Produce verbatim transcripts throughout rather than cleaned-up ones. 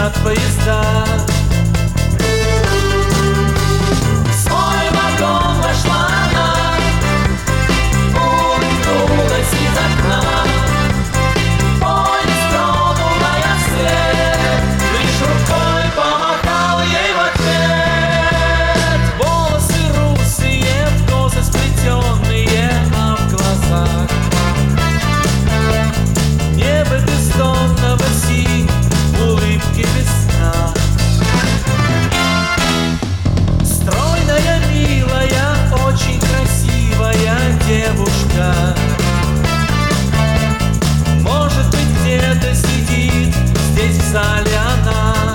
спешат поезда. В свой вагон вошла она, улыбнулась из окна. Поезд тронула я вслед, лишь рукой помахал ей в ответ. Волосы русые, в косо сплетенные, а в глазах небо бездонного синь, улыбки весна. Стройная, милая, очень красивая девушка. Может быть, где-то сидит здесь в зале она.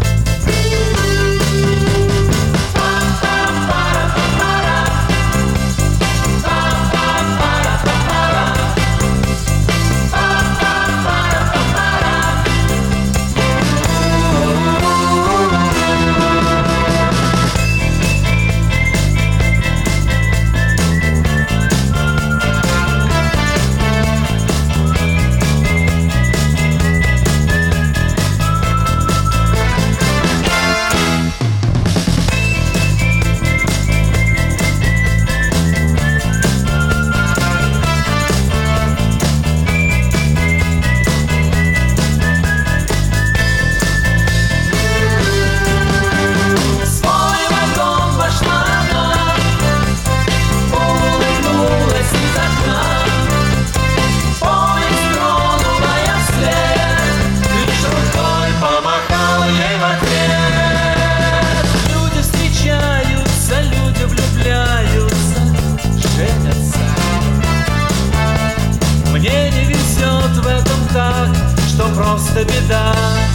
Мне не везет в этом так, что просто беда,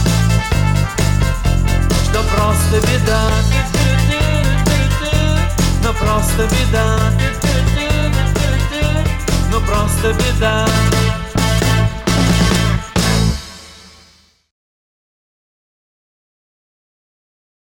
что просто беда, но просто беда, но просто беда.